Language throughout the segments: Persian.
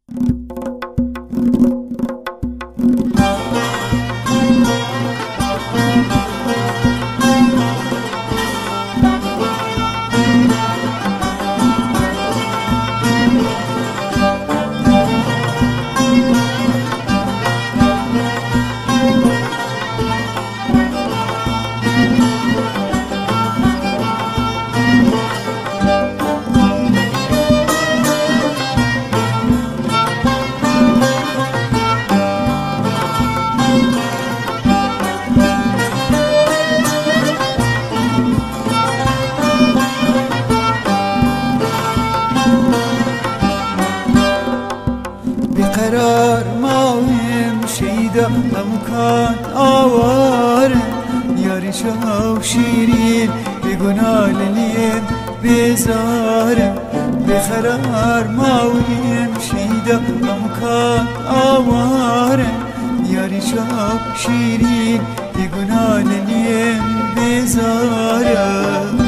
قرار ماویم شیدا امکان آوارم یاری شو شیرین بگناه لیم بزارم بقرار ماویم شیدا امکان آوارم یاری شو شیرین بگناه لیم بزارم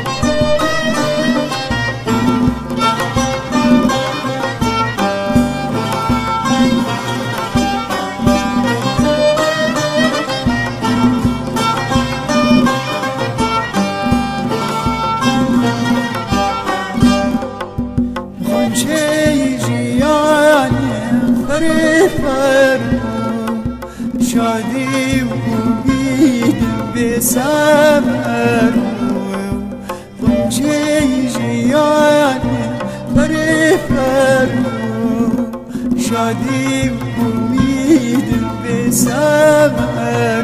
شادی و امیدم به ثمر غنچه جیانم فرفر شادی و امیدم به ثمر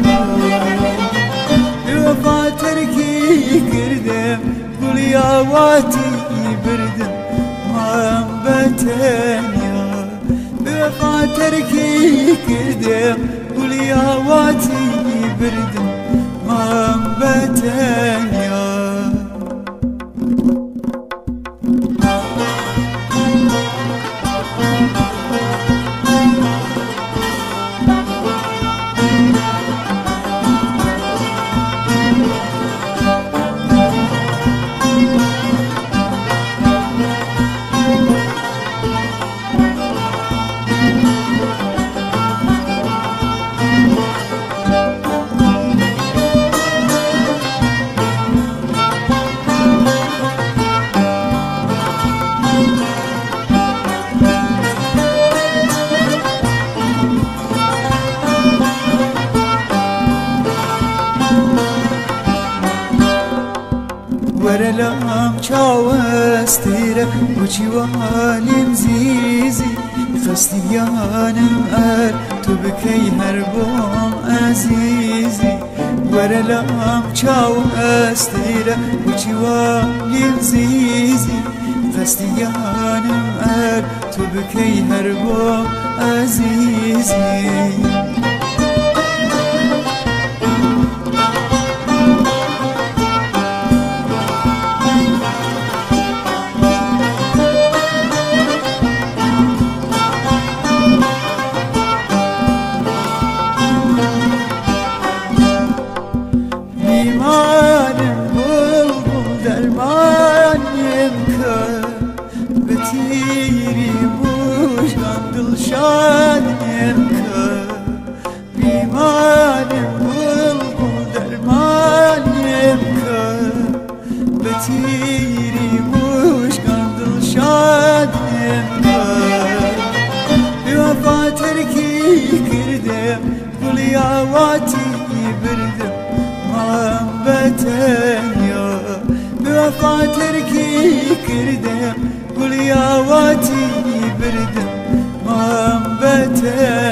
وفا ترکی کردم گلی آواتی بردم مام بتنیا وفا ترکی کردم گلی آواتی بردم مام بتنیا ورلام چاوستیره وچی والیم زیزی خستیانم تو بکی هر بام عزیزی ورلام چاوستیره وچی والیم زیزی خستیانم تو بکی هر بام عزیزی تیری بوشم دلشانم که بیمانم بلبل درمانم که به تیری بوشم دلشانم که وفا ترکی کردم گلی آواتی بردم مام بتنیا وفا ترکی کردم گلی آواتی بردم مام بتنیا